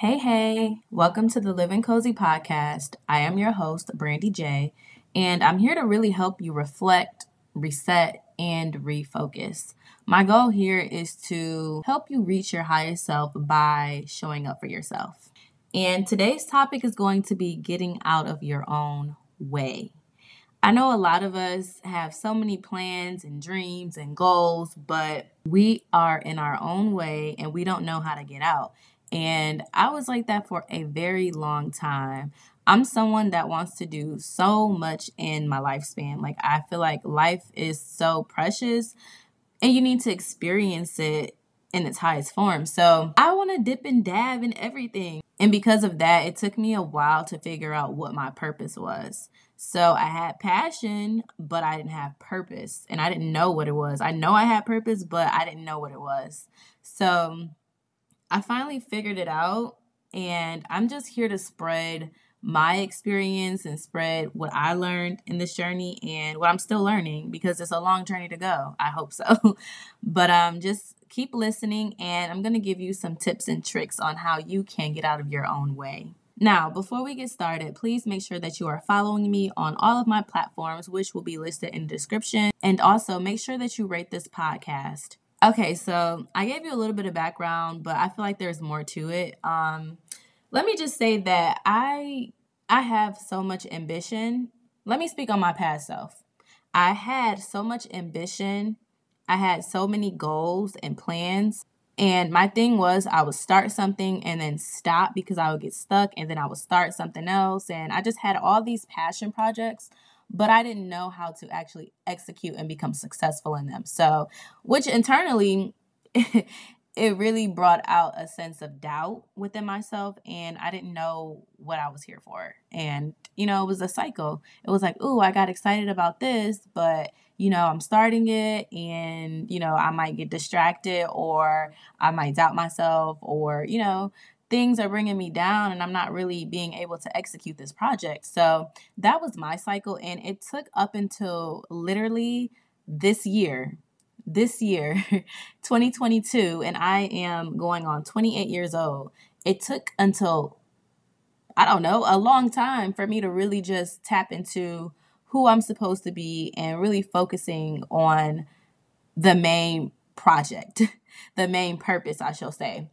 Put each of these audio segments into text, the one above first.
Hey, welcome to the Living Cozy podcast. I am your host, Brandy J, and I'm here to really help you reflect, reset, and refocus. My goal here is to help you reach your highest self by showing up for yourself. And today's topic is going to be getting out of your own way. I know a lot of us have so many plans and dreams and goals, but we are in our own way and we don't know how to get out. And I was like that for a very long time. I'm someone that wants to do so much in my lifespan. Like, I feel like life is so precious and you need to experience it in its highest form. So I want to dip and dab in everything. And because of that, it took me a while to figure out what my purpose was. So I had passion, but I didn't have purpose. And I didn't know what it was. I know I had purpose, but I didn't know what it was. So I finally figured it out. And I'm just here to spread my experience and spread what I learned in this journey and what I'm still learning because it's a long journey to go. I hope so. But just keep listening and I'm going to give you some tips and tricks on how you can get out of your own way. Now, before we get started, please make sure that you are following me on all of my platforms, which will be listed in the description. And also make sure that you rate this podcast. Okay, so I gave you a little bit of background, but I feel like there's more to it. Let me just say that I have so much ambition. Let me speak on my past self. I had so much ambition. I had so many goals and plans. And my thing was I would start something and then stop because I would get stuck and then I would start something else. And I just had all these passion projects, but I didn't know how to actually execute and become successful in them. So, which internally it really brought out a sense of doubt within myself and I didn't know what I was here for. And, it was a cycle. It was like, ooh, I got excited about this, but, I'm starting it and, I might get distracted or I might doubt myself or, things are bringing me down and I'm not really being able to execute this project. So that was my cycle. And it took up until literally this year this year, 2022, and I am going on 28 years old. It took until, I don't know, a long time for me to really just tap into who I'm supposed to be and really focusing on the main project, the main purpose, I shall say.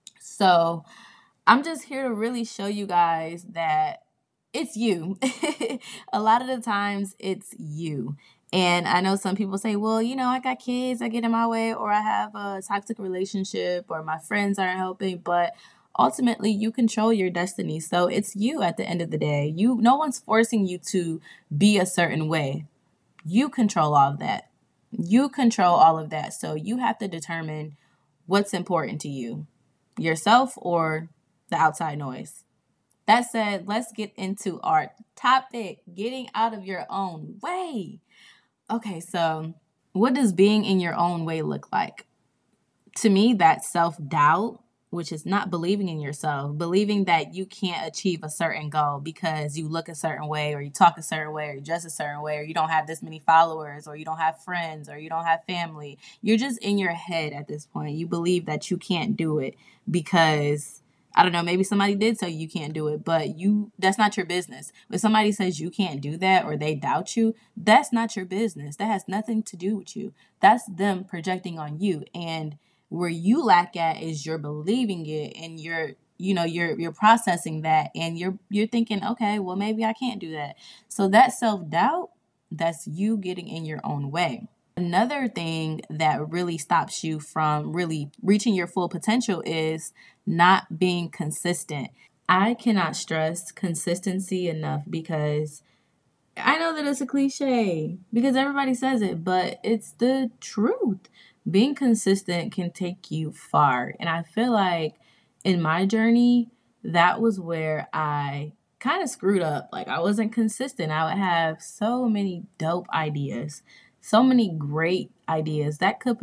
So I'm just here to really show you guys that it's you. A lot of the times it's you. And I know some people say, well, I got kids, I get in my way, or I have a toxic relationship, or my friends aren't helping. But ultimately, you control your destiny. So it's you at the end of the day. No one's forcing you to be a certain way. You control all of that. You control all of that. So you have to determine what's important to you, yourself or the outside noise. That said, let's get into our topic, getting out of your own way. Okay, so what does being in your own way look like? To me, that's self-doubt, which is not believing in yourself, believing that you can't achieve a certain goal because you look a certain way or you talk a certain way or you dress a certain way or you don't have this many followers or you don't have friends or you don't have family. You're just in your head at this point. You believe that you can't do it because I don't know, maybe somebody did tell you can't do it, but that's not your business. If somebody says you can't do that or they doubt you, that's not your business. That has nothing to do with you. That's them projecting on you. And where you lack at is you're believing it and you're processing that and you're thinking, okay, well maybe I can't do that. So that self-doubt, that's you getting in your own way. Another thing that really stops you from really reaching your full potential is not being consistent. I cannot stress consistency enough because I know that it's a cliche because everybody says it, but it's the truth. Being consistent can take you far. And I feel like in my journey, that was where I kind of screwed up. Like I wasn't consistent. I would have so many dope ideas, so many great ideas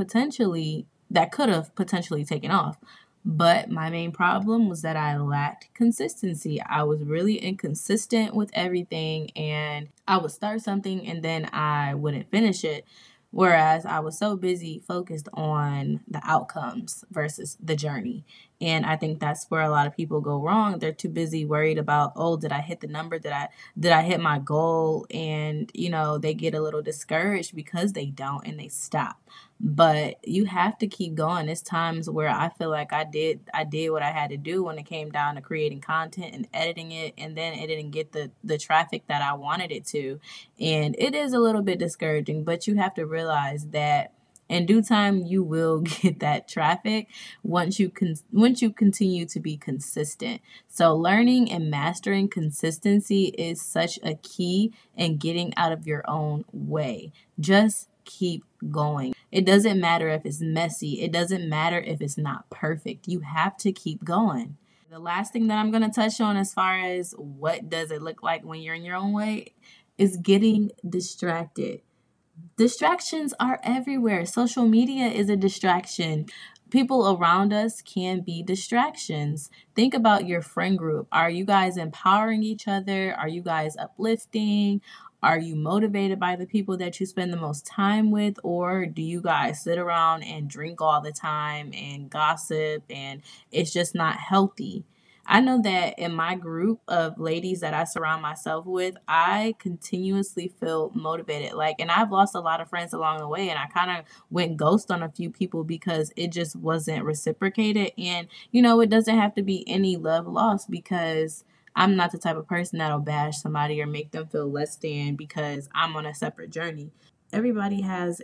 that could have potentially taken off. But my main problem was that I lacked consistency. I was really inconsistent with everything and I would start something and then I wouldn't finish it. Whereas I was so busy focused on the outcomes versus the journey. And I think that's where a lot of people go wrong. They're too busy worried about, oh, did I hit the number? Did I hit my goal? And they get a little discouraged because they don't and they stop. But you have to keep going. There's times where I feel like I did what I had to do when it came down to creating content and editing it, and then it didn't get the traffic that I wanted it to. And it is a little bit discouraging, but you have to realize that in due time you will get that traffic once you continue to be consistent. So learning and mastering consistency is such a key in getting out of your own way. Just keep going. It doesn't matter if it's messy. It doesn't matter if it's not perfect. You have to keep going. The last thing that I'm going to touch on as far as what does it look like when you're in your own way is getting distracted. Distractions are everywhere. Social media is a distraction. People around us can be distractions. Think about your friend group. Are you guys empowering each other? Are you guys uplifting? Are you motivated by the people that you spend the most time with? Or do you guys sit around and drink all the time and gossip and it's just not healthy? I know that in my group of ladies that I surround myself with, I continuously feel motivated. And I've lost a lot of friends along the way, and I kind of went ghost on a few people because it just wasn't reciprocated. And, it doesn't have to be any love lost because I'm not the type of person that'll bash somebody or make them feel less than because I'm on a separate journey. Everybody has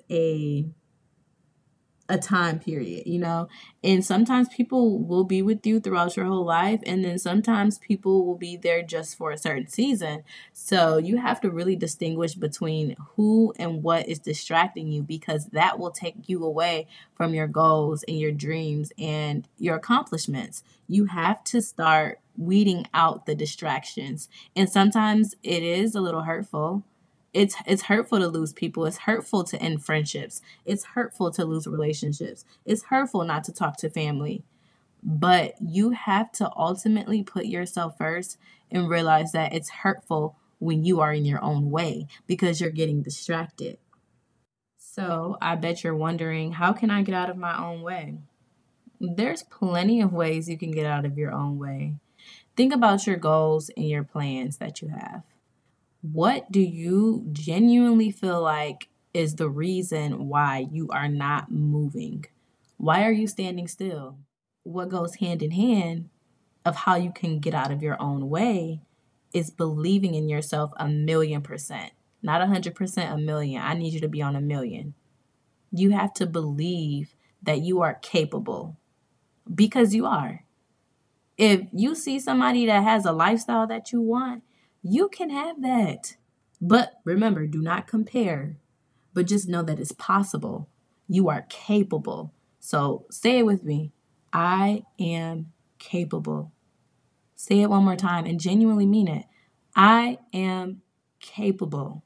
a time period, and sometimes people will be with you throughout your whole life, and then sometimes people will be there just for a certain season. So you have to really distinguish between who and what is distracting you, because that will take you away from your goals and your dreams and your accomplishments. You have to start weeding out the distractions, and sometimes it is a little hurtful. It's hurtful to lose people. It's hurtful to end friendships. It's hurtful to lose relationships. It's hurtful not to talk to family. But you have to ultimately put yourself first and realize that it's hurtful when you are in your own way because you're getting distracted. So I bet you're wondering, how can I get out of my own way? There's plenty of ways you can get out of your own way. Think about your goals and your plans that you have. What do you genuinely feel like is the reason why you are not moving? Why are you standing still? What goes hand in hand of how you can get out of your own way is believing in yourself 1,000,000%. Not 100%, 1,000,000. I need you to be on 1,000,000. You have to believe that you are capable because you are. If you see somebody that has a lifestyle that you want, you can have that. But remember, do not compare, but just know that it's possible. You are capable. So say it with me. I am capable. Say it one more time and genuinely mean it. I am capable.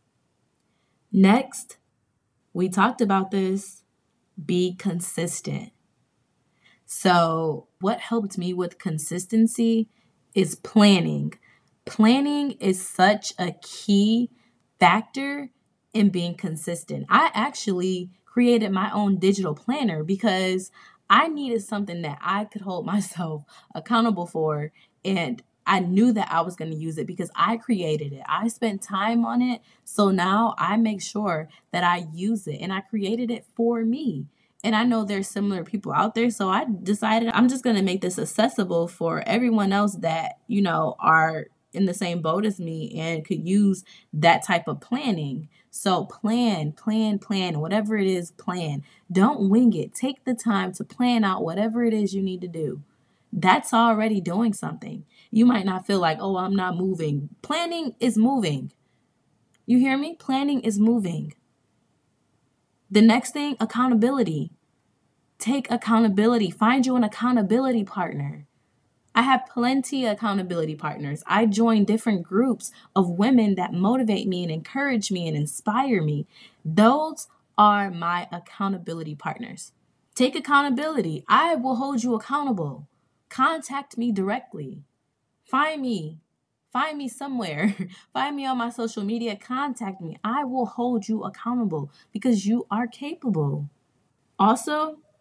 Next, we talked about this. Be consistent. So, what helped me with consistency is planning. Planning is such a key factor in being consistent. I actually created my own digital planner because I needed something that I could hold myself accountable for. And I knew that I was going to use it because I created it. I spent time on it. So now I make sure that I use it, and I created it for me. And I know there's similar people out there. So I decided I'm just going to make this accessible for everyone else that, are in the same boat as me and could use that type of planning. So plan, whatever it is, plan. Don't wing it. Take the time to plan out whatever it is you need to do. That's already doing something. You might not feel like, oh, I'm not moving. Planning is moving. You hear me? Planning is moving. The next thing, accountability. Take accountability. Find you an accountability partner. I have plenty of accountability partners. I join different groups of women that motivate me and encourage me and inspire me. Those are my accountability partners. Take accountability. I will hold you accountable. Contact me directly. Find me. Find me somewhere. Find me on my social media. Contact me. I will hold you accountable because you are capable. Also,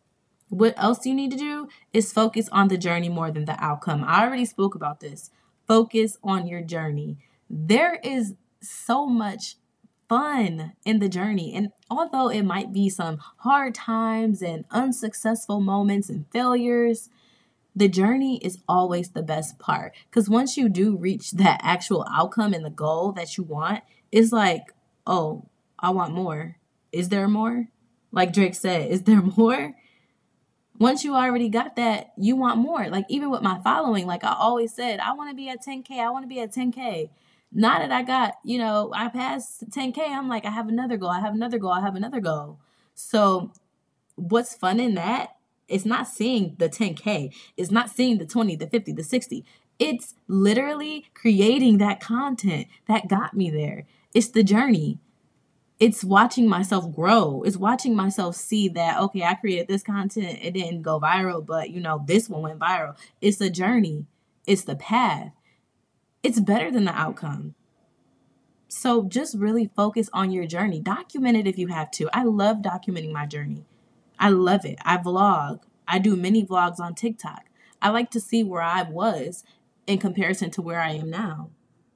What else you need to do is focus on the journey more than the outcome. I already spoke about this. Focus on your journey. There is so much fun in the journey. And although it might be some hard times and unsuccessful moments and failures, the journey is always the best part. Because once you do reach that actual outcome and the goal that you want, it's like, oh, I want more. Is there more? Like Drake said, is there more? Once you already got that, you want more. Like even with my following, like I always said, I want to be at 10K. I want to be at 10K. Now that I got, I passed 10K, I'm like, I have another goal. I have another goal. I have another goal. So what's fun in that? It's not seeing the 10K. It's not seeing the 20, the 50, the 60. It's literally creating that content that got me there. It's the journey. It's watching myself grow. It's watching myself see that, okay, I created this content. It didn't go viral, but this one went viral. It's a journey. It's the path. It's better than the outcome. So just really focus on your journey. Document it if you have to. I love documenting my journey. I love it. I vlog. I do mini vlogs on TikTok. I like to see where I was in comparison to where I am now.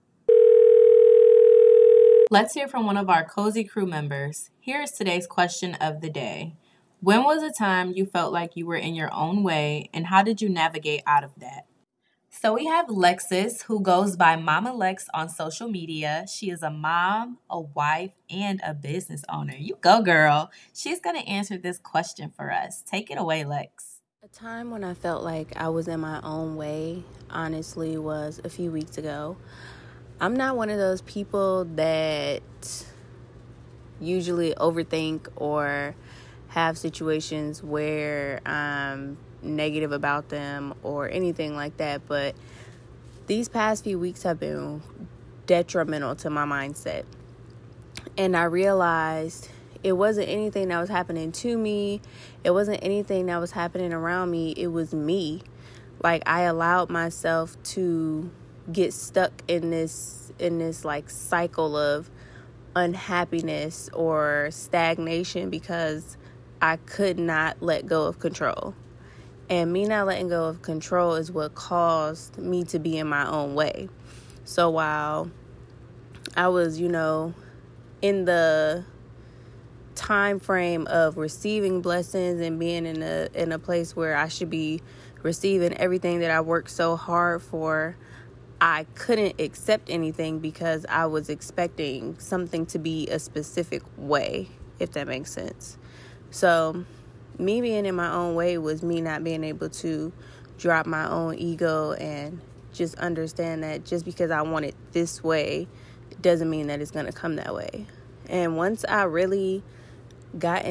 Let's hear from one of our cozy crew members. Here is today's question of the day. When was a time you felt like you were in your own way, and how did you navigate out of that? So we have Lexus, who goes by Mama Lex on social media. She is a mom, a wife, and a business owner. You go, girl. She's going to answer this question for us. Take it away, Lex. A time when I felt like I was in my own way, honestly, was a few weeks ago. I'm not one of those people that usually overthink or have situations where I'm negative about them or anything like that, but these past few weeks have been detrimental to my mindset. And I realized it wasn't anything that was happening to me. It wasn't anything that was happening around me. It was me. Like I allowed myself to get stuck in this like cycle of unhappiness or stagnation because I could not let go of control. And me not letting go of control is what caused me to be in my own way. So while I was, in the time frame of receiving blessings and being in a place where I should be receiving everything that I worked so hard for, I couldn't accept anything because I was expecting something to be a specific way, if that makes sense. So me being in my own way was me not being able to drop my own ego and just understand that just because I want it this way doesn't mean that it's going to come that way. And once I really got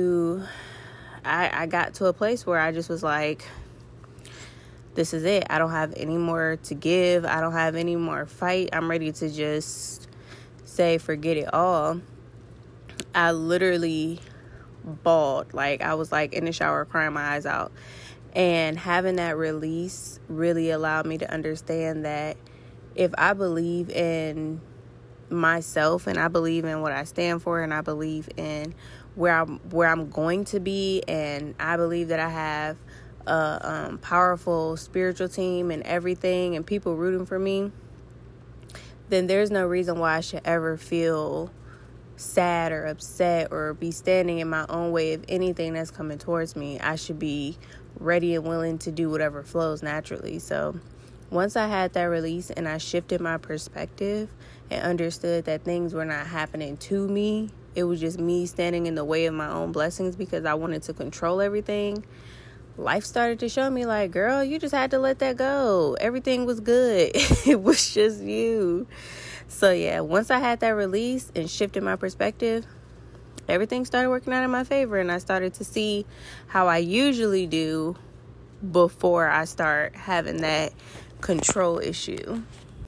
I got to a place where I just was like, this is it. I don't have any more to give. I don't have any more fight. I'm ready to just say, forget it all. I literally bawled. Like I was like in the shower crying my eyes out. And having that release really allowed me to understand that if I believe in myself and I believe in what I stand for and I believe in where I'm going to be, and I believe that I have a powerful spiritual team and everything and people rooting for me, then there's no reason why I should ever feel sad or upset or be standing in my own way of anything that's coming towards me. I should be ready and willing to do whatever flows naturally. So once I had that release and I shifted my perspective and understood that things were not happening to me, it was just me standing in the way of my own blessings because I wanted to control everything, life started to show me like, girl, you just had to let that go. Everything was good. It was just you. So yeah, once I had that release and shifted my perspective, everything started working out in my favor, and I started to see how I usually do before I start having that control issue.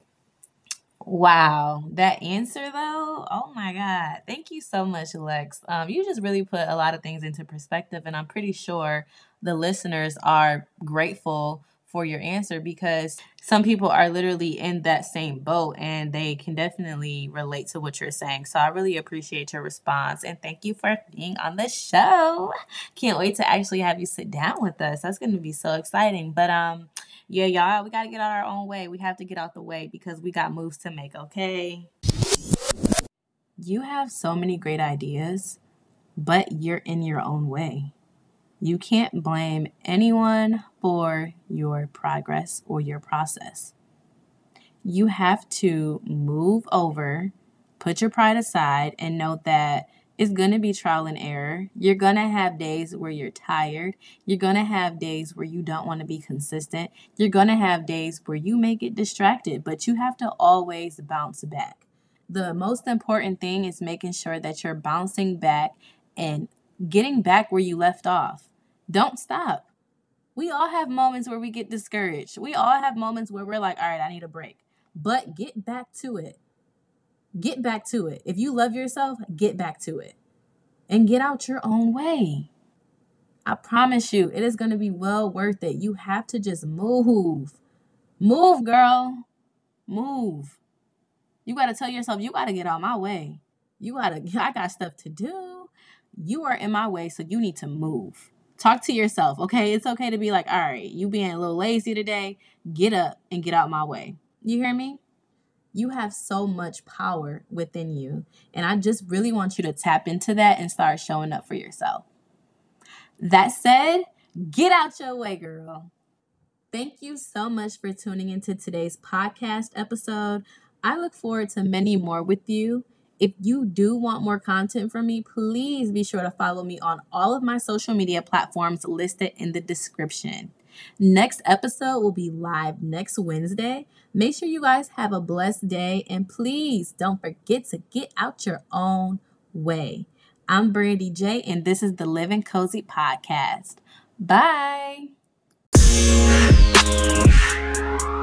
Wow, that answer though, oh my God. Thank you so much, Lex. You just really put a lot of things into perspective, and I'm pretty sure the listeners are grateful for your answer, because some people are literally in that same boat and they can definitely relate to what you're saying. So I really appreciate your response and thank you for being on the show. Can't wait to actually have you sit down with us. That's going to be so exciting. But yeah, y'all, we got to get out our own way. We have to get out the way because we got moves to make, okay? You have so many great ideas, but you're in your own way. You can't blame anyone for your progress or your process. You have to move over, put your pride aside, and know that it's going to be trial and error. You're going to have days where you're tired. You're going to have days where you don't want to be consistent. You're going to have days where you may get distracted, but you have to always bounce back. The most important thing is making sure that you're bouncing back and getting back where you left off. Don't stop. We all have moments where we get discouraged. We all have moments where we're like, all right, I need a break. But get back to it. Get back to it. If you love yourself, get back to it. And get out your own way. I promise you, it is going to be well worth it. You have to just move. Move, girl. Move. You got to tell yourself, you got to get out my way. I got stuff to do. You are in my way, so you need to move. Talk to yourself, okay? It's okay to be like, all right, you being a little lazy today, get up and get out my way. You hear me? You have so much power within you, and I just really want you to tap into that and start showing up for yourself. That said, get out your way, girl. Thank you so much for tuning into today's podcast episode. I look forward to many more with you. If you do want more content from me, please be sure to follow me on all of my social media platforms listed in the description. Next episode will be live next Wednesday. Make sure you guys have a blessed day, and please don't forget to get out your own way. I'm Brandy J, and this is the Living Cozy Podcast. Bye.